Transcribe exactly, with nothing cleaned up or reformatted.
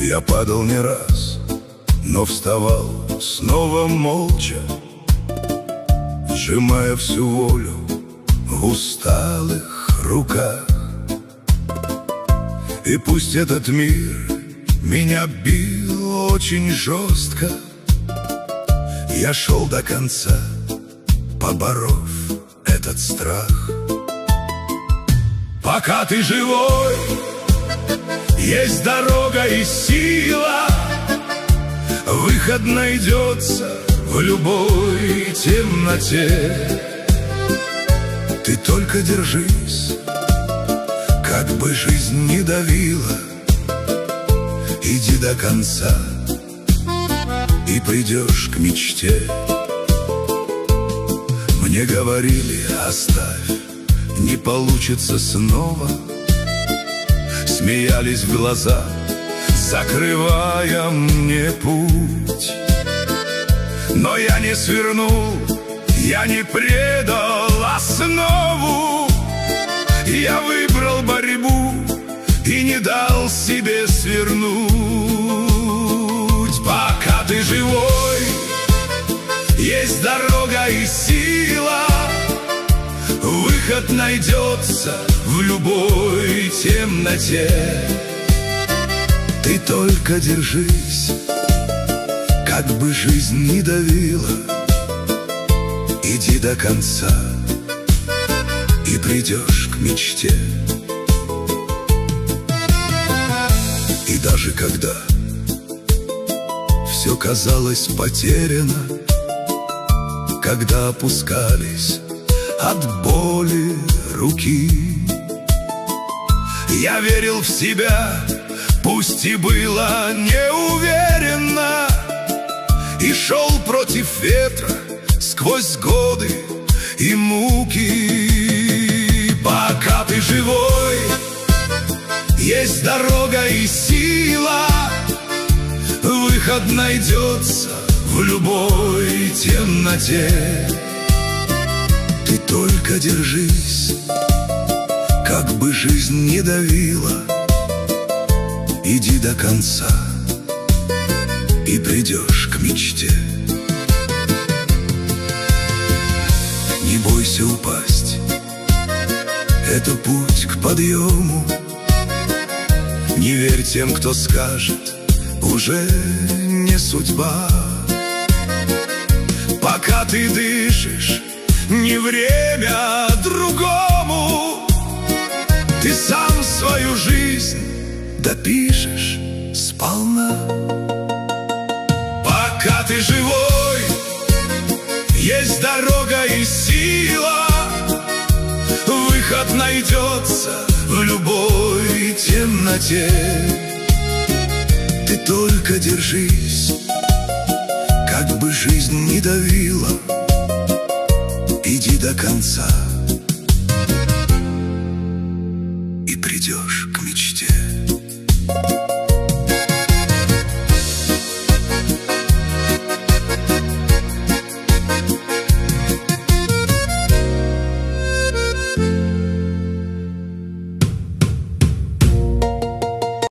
Я падал не раз, но вставал снова молча, сжимая всю волю в усталых руках. И пусть этот мир меня бил очень жестко, я шел до конца, поборов этот страх. Пока ты живой, есть дорога и сила, выход найдется в любой темноте. Ты только держись, как бы жизнь не давила, иди до конца и придешь к мечте. Мне говорили: оставь, не получится снова. Смеялись в глаза, закрывая мне путь. Но я не свернул, я не предал основу. Я выбрал борьбу и не дал себе свернуть. Пока ты живой, есть дорога и сила, выход найдется в любой темноте. Ты только держись, как бы жизнь не давила, иди до конца и придешь к мечте. И даже когда все казалось потеряно, когда опускались от боли руки, я верил в себя, пусть и было неуверенно, и шел против ветра сквозь годы и муки. Пока ты живой, есть дорога и сила, выход найдется в любой темноте. Ты только держись, как бы жизнь не давила, иди до конца и придешь к мечте. Не бойся упасть, это путь к подъему. Не верь тем, кто скажет: уже не судьба. Пока ты дышишь, не время другому. Ты сам свою жизнь допишешь сполна. Пока ты живой, есть дорога и сила, выход найдется в любой темноте. Ты только держись, как бы жизнь не давила, иди до конца